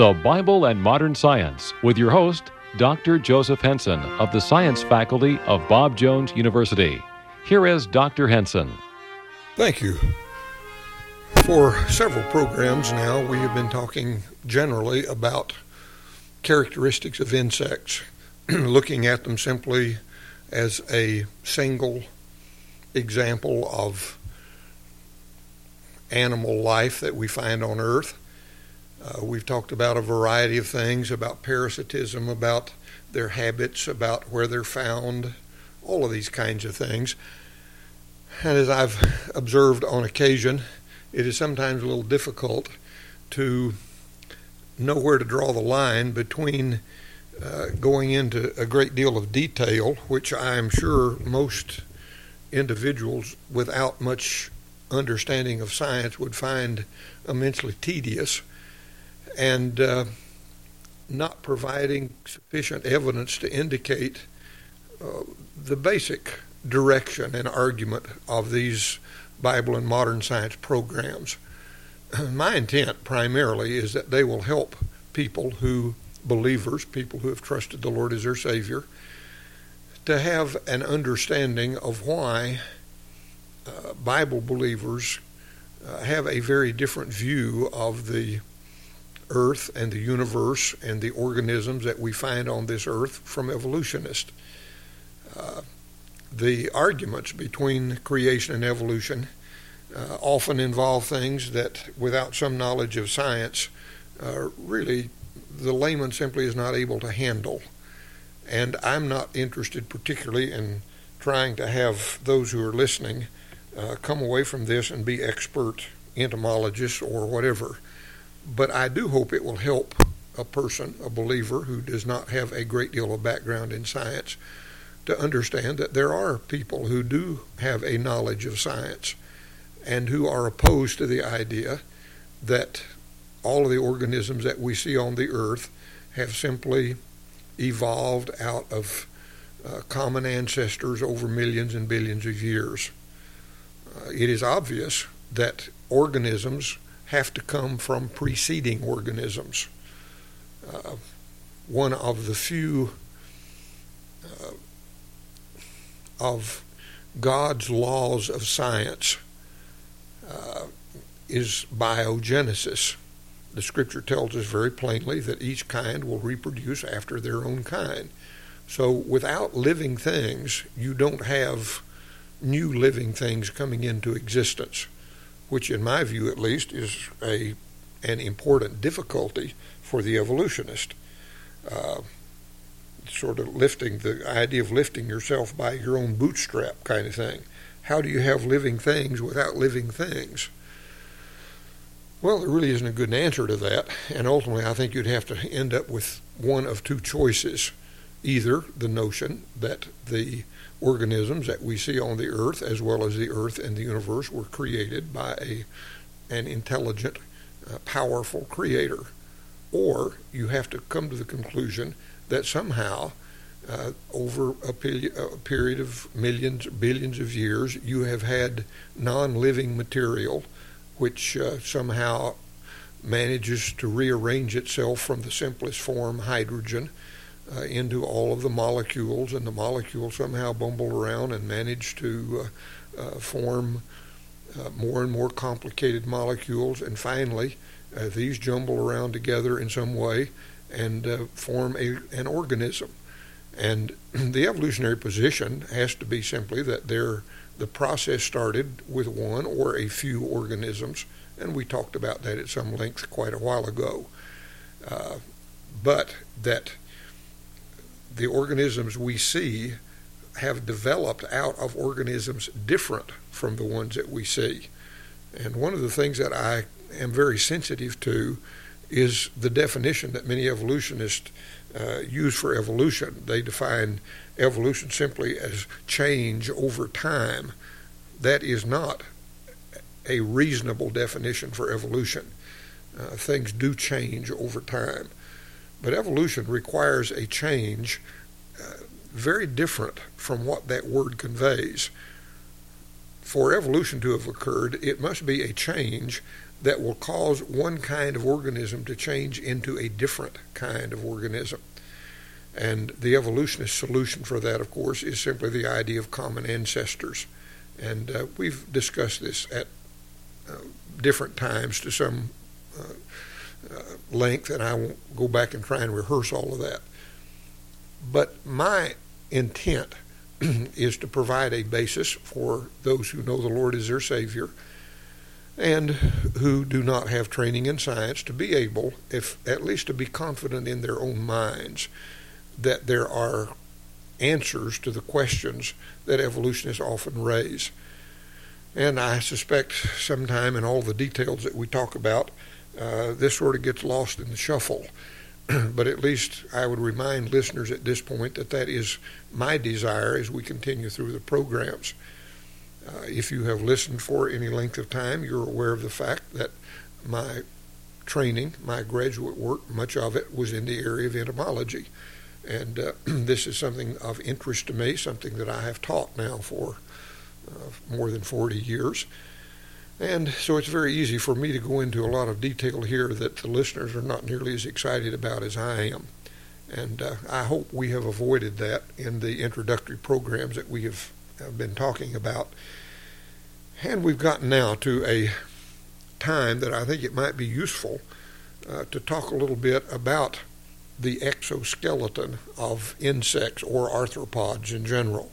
The Bible and Modern Science with your host, Dr. Joseph Henson of the Science Faculty of Bob Jones University. Here is Dr. Henson. Thank you. For several programs now, we have been talking generally about characteristics of insects, looking at them simply as a single example of animal life that we find on Earth. We've talked about a variety of things, about parasitism, about their habits, about where they're found, all of these kinds of things. And as I've observed on occasion, it is sometimes a little difficult to know where to draw the line between going into a great deal of detail, which I am sure most individuals without much understanding of science would find immensely tedious, and not providing sufficient evidence to indicate the basic direction and argument of these Bible and modern science programs. My intent primarily is that they will help people believers, people who have trusted the Lord as their Savior, to have an understanding of why Bible believers have a very different view of the earth and the universe and the organisms that we find on this earth from evolutionists. The arguments between creation and evolution often involve things that, without some knowledge of science, really the layman simply is not able to handle. And I'm not interested particularly in trying to have those who are listening come away from this and be expert entomologists or whatever. But I do hope it will help a person, a believer, who does not have a great deal of background in science to understand that there are people who do have a knowledge of science and who are opposed to the idea that all of the organisms that we see on the earth have simply evolved out of common ancestors over millions and billions of years. It is obvious that organisms have to come from preceding organisms. One of the few of God's laws of science is biogenesis. The Scripture tells us very plainly that each kind will reproduce after their own kind. So without living things, you don't have new living things coming into existence, which in my view at least is an important difficulty for the evolutionist. Sort of the idea of lifting yourself by your own bootstrap kind of thing. How do you have living things without living things? Well, there really isn't a good answer to that, and ultimately I think you'd have to end up with one of two choices. Either the notion that the organisms that we see on the earth, as well as the earth and the universe, were created by an intelligent, powerful creator, or you have to come to the conclusion that somehow over a period of millions, billions of years, you have had non-living material which somehow manages to rearrange itself from the simplest form, hydrogen, into all of the molecules, and the molecules somehow bumble around and manage to form more and more complicated molecules, and finally these jumble around together in some way and form an organism. And the evolutionary position has to be simply that the process started with one or a few organisms, and we talked about that at some length quite a while ago, but that the organisms we see have developed out of organisms different from the ones that we see. And one of the things that I am very sensitive to is the definition that many evolutionists use for evolution. They define evolution simply as change over time. That is not a reasonable definition for evolution. Things do change over time. But evolution requires a change very different from what that word conveys. For evolution to have occurred, it must be a change that will cause one kind of organism to change into a different kind of organism. And the evolutionist solution for that, of course, is simply the idea of common ancestors. And we've discussed this at different times to some length, and I won't go back and try and rehearse all of that. But my intent is to provide a basis for those who know the Lord as their Savior and who do not have training in science to be able, if at least to be confident in their own minds, that there are answers to the questions that evolutionists often raise. And I suspect sometime in all the details that we talk about, this sort of gets lost in the shuffle. But at least I would remind listeners at this point that that is my desire as we continue through the programs. If you have listened for any length of time, you're aware of the fact that my training, my graduate work, much of it was in the area of entomology. And this is something of interest to me, something that I have taught now for more than 40 years. And so it's very easy for me to go into a lot of detail here that the listeners are not nearly as excited about as I am. And I hope we have avoided that in the introductory programs that we have been talking about. And we've gotten now to a time that I think it might be useful to talk a little bit about the exoskeleton of insects or arthropods in general.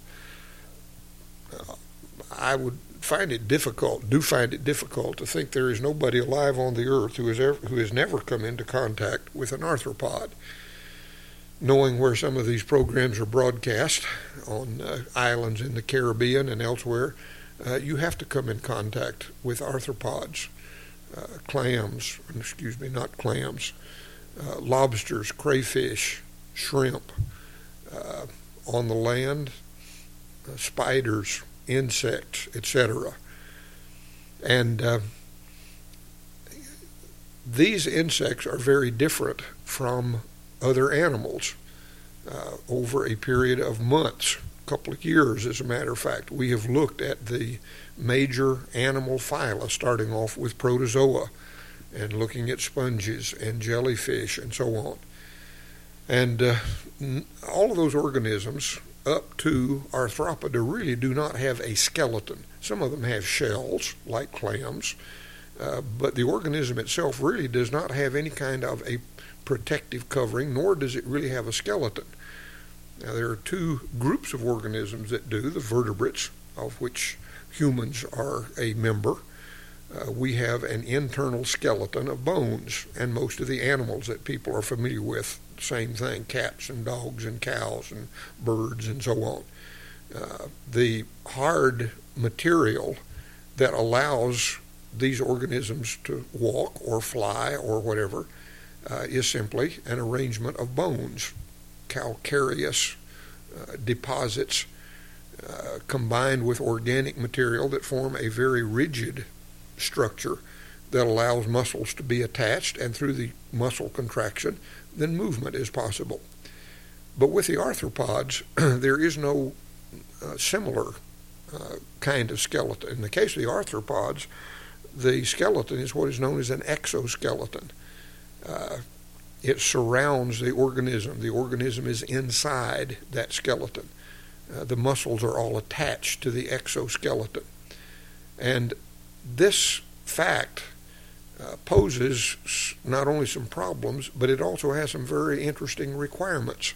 I would find it difficult to think there is nobody alive on the earth who has never come into contact with an arthropod. Knowing where some of these programs are broadcast on islands in the Caribbean and elsewhere, you have to come in contact with arthropods, lobsters, crayfish, shrimp, on the land, spiders, insects, etc. And these insects are very different from other animals over a period of months, a couple of years as a matter of fact. We have looked at the major animal phyla, starting off with protozoa and looking at sponges and jellyfish and so on. And all of those organisms up to Arthropoda really do not have a skeleton. Some of them have shells, like clams, but the organism itself really does not have any kind of a protective covering, nor does it really have a skeleton. Now, there are two groups of organisms that do, the vertebrates, of which humans are a member. We have an internal skeleton of bones, and most of the animals that people are familiar with, same thing, cats and dogs and cows and birds and so on. The hard material that allows these organisms to walk or fly or whatever is simply an arrangement of bones, calcareous deposits combined with organic material that form a very rigid structure that allows muscles to be attached, and through the muscle contraction, then movement is possible. But with the arthropods, there is no similar kind of skeleton. In the case of the arthropods, the skeleton is what is known as an exoskeleton. It surrounds the organism. The organism is inside that skeleton. The muscles are all attached to the exoskeleton. And this fact poses not only some problems, but it also has some very interesting requirements.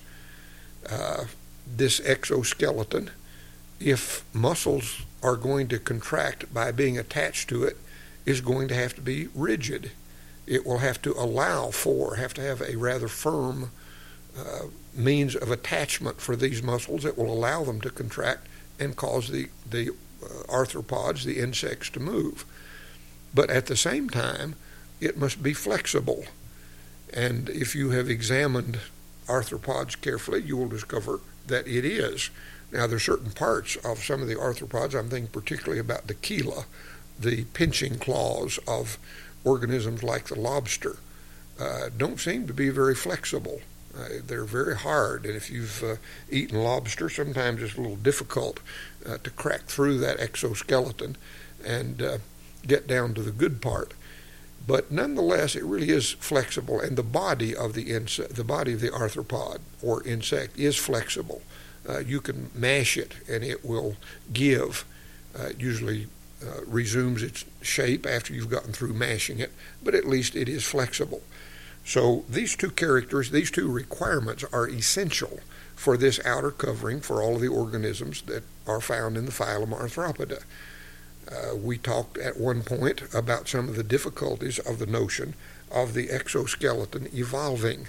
This exoskeleton, if muscles are going to contract by being attached to it, is going to have to be rigid. It will have to have to have a rather firm means of attachment for these muscles that will allow them to contract and cause the arthropods, the insects, to move. But at the same time, it must be flexible. And if you have examined arthropods carefully, you will discover that it is. Now, there are certain parts of some of the arthropods, I'm thinking particularly about the chela, the pinching claws of organisms like the lobster, don't seem to be very flexible. They're very hard, and if you've eaten lobster, sometimes it's a little difficult to crack through that exoskeleton and get down to the good part. But nonetheless, it really is flexible, and the body of the arthropod or insect is flexible. You can mash it, and it will give. Usually resumes its shape after you've gotten through mashing it, but at least it is flexible. So these two characters, these two requirements are essential for this outer covering for all of the organisms that are found in the phylum Arthropoda. We talked at one point about some of the difficulties of the notion of the exoskeleton evolving.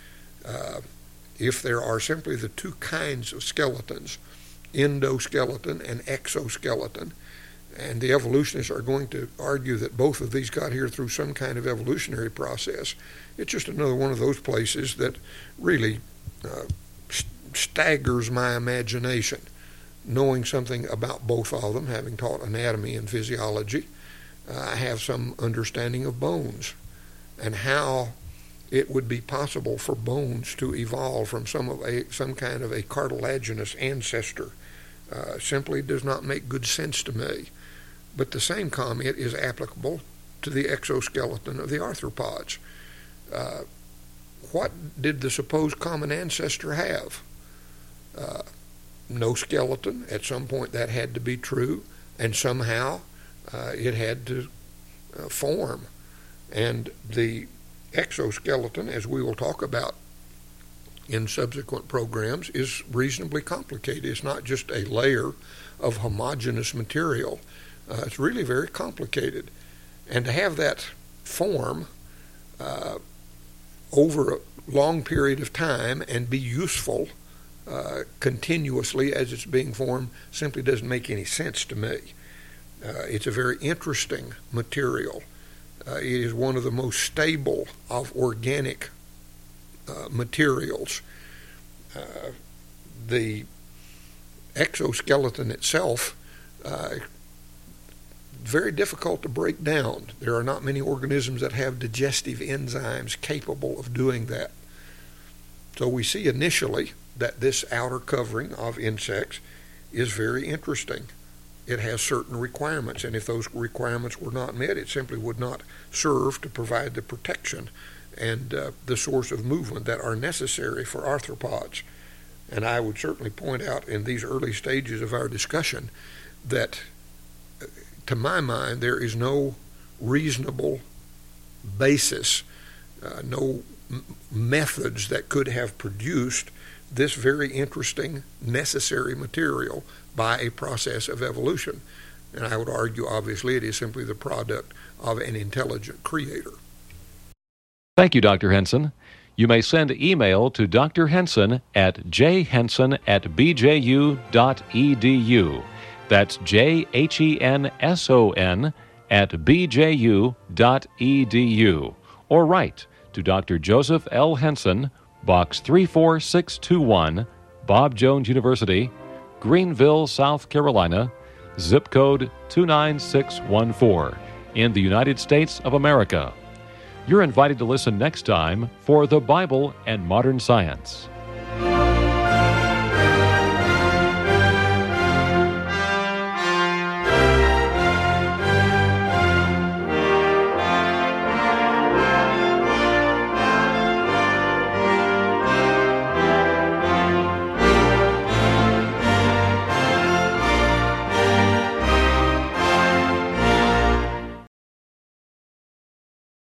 If there are simply the two kinds of skeletons, endoskeleton and exoskeleton, and the evolutionists are going to argue that both of these got here through some kind of evolutionary process, it's just another one of those places that really staggers my imagination. Knowing something about both of them, having taught anatomy and physiology, I have some understanding of bones and how it would be possible for bones to evolve from some kind of a cartilaginous ancestor. Simply does not make good sense to me. But the same comment is applicable to the exoskeleton of the arthropods. What did the supposed common ancestor have? No skeleton. At some point that had to be true, and somehow it had to form. And the exoskeleton, as we will talk about in subsequent programs, is reasonably complicated. It's not just a layer of homogeneous material. It's really very complicated. And to have that form over a long period of time and be useful continuously as it's being formed simply doesn't make any sense to me. It's a very interesting material. It is one of the most stable of organic materials. The exoskeleton itself, very difficult to break down. There are not many organisms that have digestive enzymes capable of doing that. So we see initially that this outer covering of insects is very interesting. It has certain requirements, and if those requirements were not met, it simply would not serve to provide the protection and the source of movement that are necessary for arthropods. And I would certainly point out in these early stages of our discussion that, to my mind, there is no reasonable basis, no methods that could have produced this very interesting, necessary material by a process of evolution. And I would argue, obviously, it is simply the product of an intelligent creator. Thank you, Dr. Henson. You may send email to Dr. Henson at jhenson@bju.edu. That's jhenson@bju.edu. Or write to Dr. Joseph L. Henson, Box 34621, Bob Jones University, Greenville, South Carolina, zip code 29614, in the United States of America. You're invited to listen next time for The Bible and Modern Science.